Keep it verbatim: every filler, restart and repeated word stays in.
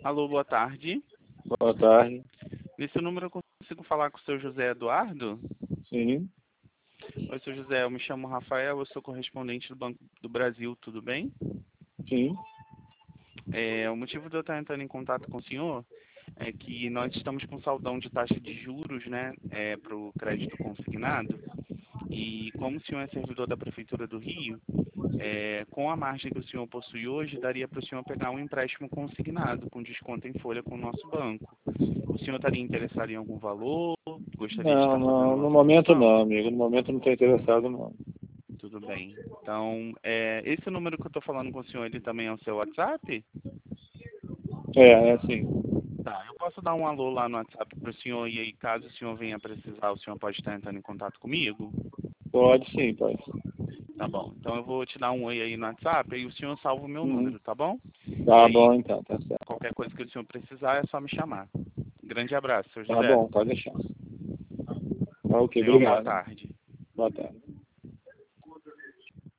Alô, boa tarde. Boa tarde. Nesse número eu consigo falar com o seu José Eduardo? Sim. Oi, seu José, eu me chamo Rafael, eu sou correspondente do Banco do Brasil, tudo bem? Sim. É, o motivo de eu estar entrando em contato com o senhor é que nós estamos com saldão de taxa de juros, né, é, para o crédito consignado. E como o senhor é servidor da Prefeitura do Rio, é, com a margem que o senhor possui hoje, daria para o senhor pegar um empréstimo consignado com desconto em folha com o nosso banco. O senhor estaria interessado em algum valor? Gostaria de Não, estar fazendo não, uma no momento simulação? não, amigo. No momento não estou interessado, não. Tudo bem. Então, é, esse número que eu estou falando com o senhor, ele também é o seu WhatsApp? É, é assim. Tá, eu posso dar um alô lá no WhatsApp para o senhor e aí, caso o senhor venha precisar, o senhor pode estar entrando em contato comigo? Pode sim, pode sim. Tá bom. Então eu vou te dar um oi aí no WhatsApp e o senhor salva o meu Uhum. número, tá bom? E Tá aí, bom então, tá certo. qualquer coisa que o senhor precisar, é só me chamar. Grande abraço, seu Tá José. bom, pode deixar. Tá ok, Tenha uma boa obrigado. tarde. Boa tarde.